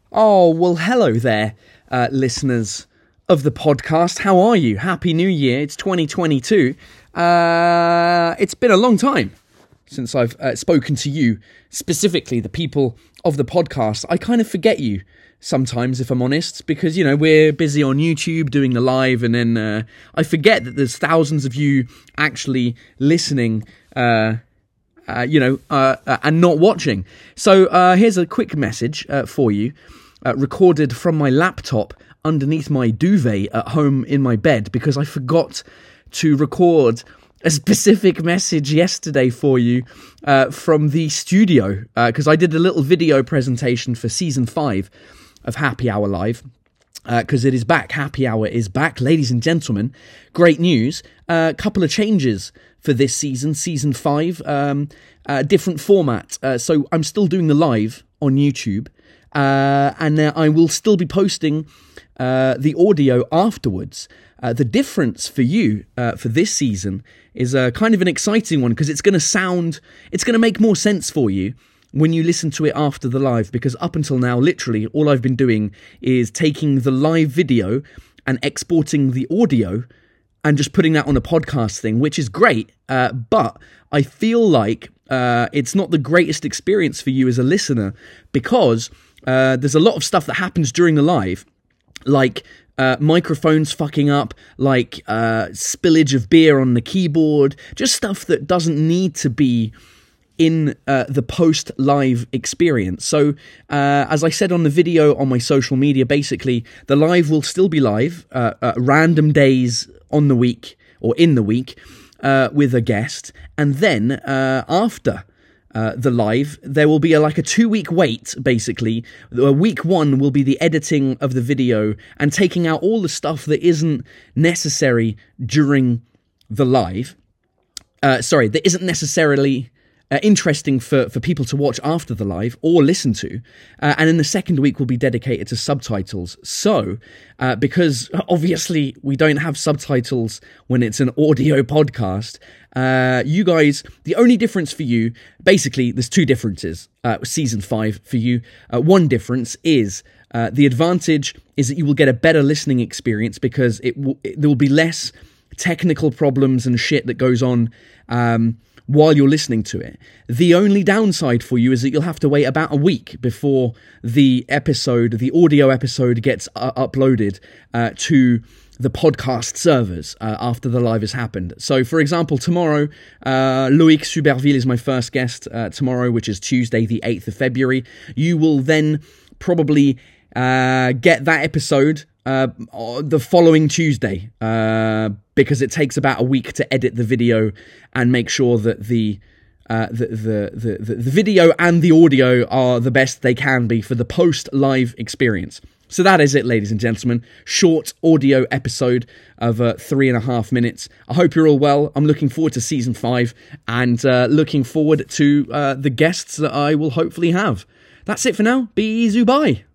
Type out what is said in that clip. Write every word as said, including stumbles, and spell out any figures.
Oh, well, hello there, uh, listeners of the podcast. How are you? Happy New Year. It's twenty twenty-two. Uh, it's been a long time since I've uh, spoken to you, specifically the people of the podcast. I kind of forget you sometimes, if I'm honest, because, you know, we're busy on YouTube doing the live, and then uh, I forget that there's thousands of you actually listening uh Uh, you know, uh, uh, and not watching. So uh, here's a quick message uh, for you, uh, recorded from my laptop underneath my duvet at home in my bed, because I forgot to record a specific message yesterday for you uh, from the studio, because uh, I did a little video presentation for season five of Happy Hour Live. Because uh, it is back. Happy Hour is back, ladies and gentlemen. Great news. A uh, couple of changes for this season, season five. Um, uh, different format. Uh, so I'm still doing the live on YouTube, uh, and uh, I will still be posting uh, the audio afterwards. Uh, the difference for you uh, for this season is uh, kind of an exciting one, because it's going to sound, it's going to make more sense for you when you listen to it after the live, because up until now, literally, all I've been doing is taking the live video and exporting the audio and just putting that on a podcast thing, which is great, uh, but I feel like uh, it's not the greatest experience for you as a listener, because uh, there's a lot of stuff that happens during the live, like uh, microphones fucking up, like uh, spillage of beer on the keyboard, just stuff that doesn't need to be in uh, the post-live experience. So, uh, as I said on the video on my social media, basically, the live will still be live, uh, uh, random days on the week, or in the week, uh, with a guest, and then, uh, after uh, the live, there will be a, like a two-week wait, basically. Uh, week one will be the editing of the video, and taking out all the stuff that isn't necessary during the live. Uh, sorry, that isn't necessarily Uh, interesting for, for people to watch after the live or listen to. Uh, and then the second week will be dedicated to subtitles. So, uh, because obviously we don't have subtitles when it's an audio podcast, uh, you guys, the only difference for you, basically there's two differences, uh, season five for you. Uh, one difference is uh, the advantage is that you will get a better listening experience, because it, will, it there will be less technical problems and shit that goes on um, while you're listening to it. The only downside for you is that you'll have to wait about a week before the episode, the audio episode, gets uh, uploaded uh, to the podcast servers uh, after the live has happened. So, for example, tomorrow, uh, Loïc Suberville is my first guest uh, tomorrow, which is Tuesday, the eighth of February. You will then probably uh, get that episode Uh, the following Tuesday, uh, because it takes about a week to edit the video and make sure that the, uh, the, the, the, the video and the audio are the best they can be for the post-live experience. So that is it, ladies and gentlemen. Short audio episode of uh, three and a half minutes. I hope you're all well. I'm looking forward to season five, and uh, looking forward to uh, the guests that I will hopefully have. That's it for now. Bisous, bye.